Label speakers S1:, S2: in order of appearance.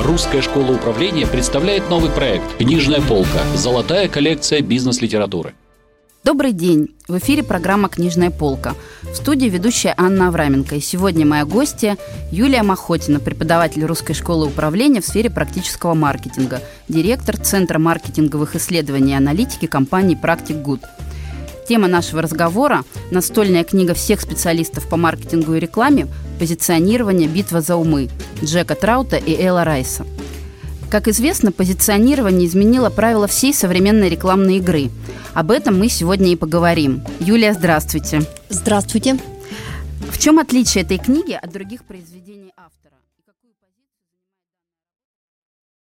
S1: Русская школа управления представляет новый проект «Книжная полка. Золотая коллекция бизнес-литературы».
S2: Добрый день! В эфире программа «Книжная полка». В студии ведущая Анна Авраменко. И сегодня моя гостья Юлия Махотина, преподаватель Русской школы управления в сфере практического маркетинга, директор Центра маркетинговых исследований и аналитики компании «Practic Good». Тема нашего разговора – настольная книга всех специалистов по маркетингу и рекламе «Позиционирование. Битва за умы» Джека Траута и Элла Райса. Как известно, позиционирование изменило правила всей современной рекламной игры. Об этом мы сегодня и поговорим. Юлия, здравствуйте.
S3: Здравствуйте.
S2: В чем отличие этой книги от других произведений автора?